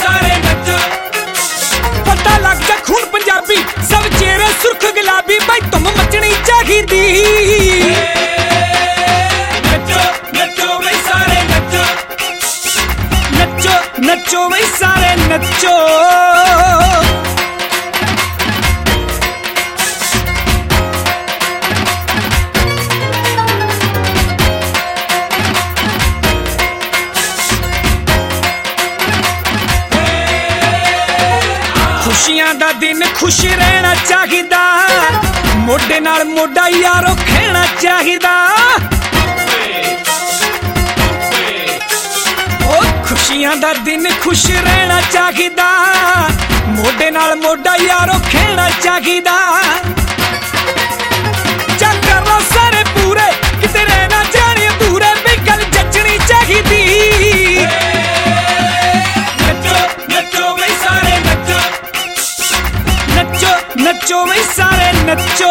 सारे नचो। पता लग जा खून पंजाबी सब चेहरे सुर्ख गुलाबी भाई तुम मचनी चाहिदी। नचो नचो भाई सारे नचो। नचो नचो भाई सारे नचो। खुशियां दा दिन खुश रहना चाहिदा, मोढे नाल मोढा यारो खेना चाहिदा। ओ खुशियां दा दिन खुश रहना चाहिदा, मोढे नाल मोढा यारो खेना चाहिदा। चक कर लो सारे पूरे किते रहना जाने अधूरे भी गल जचनी चाहिदी। नचो भाई सारे नचो।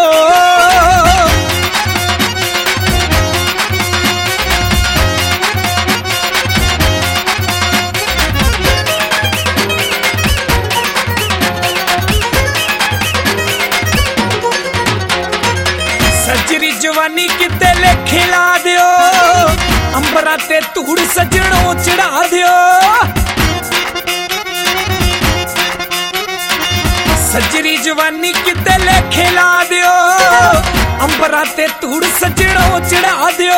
सजरी जवानी किते लेखे ला दियो, अंबरा ते धूड़ सजणों चढ़ा दियो। सजरी जवानी किते लेखे ला दियो, अंबरा ते धूड़ सजणों चढ़ा दियो।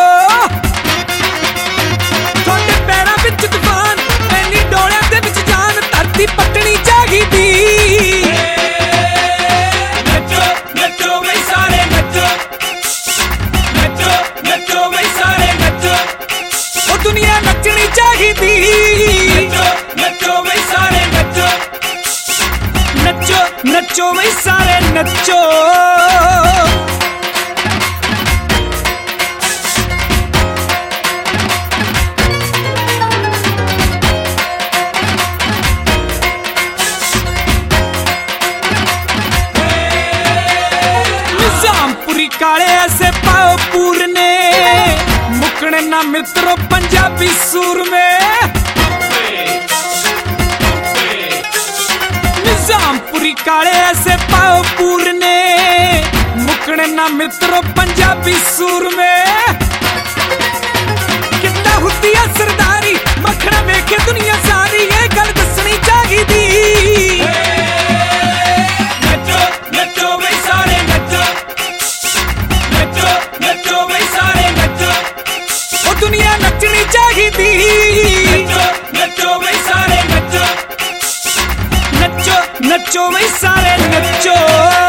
थोड़े पैरां विच तूफान ऐनी डोलियां दे विच जान, धरती पटनी चाहिदी। नचो नचो भाई सारे नचो। नचो नचो भाई सारे नचो। ओ दुनिया नचनी चाहिदी। नचो नचो भाई सारे नचो। नचो नचो भाई सारे नचो। निजामपुरी काले ऐसे पाओ पूरने, मुकने ना मित्रों पंजाबी सूर में। निजामपुरी काले ऐसे पाओ पूरने, मुकने ना मित्रों पंजाबी सूर में। कितना हुंदी है सरदारी मखना वेखे दुनिया सारी, ये गल दसनी चाहिदी। नचो नचो भाई सारे नचो। नचो नचो भाई सारे नचो। ओ दुनिया नचनी चाहिदी। नचो नचो भाई सारे नचो। नचो नचो भाई सारे नचो।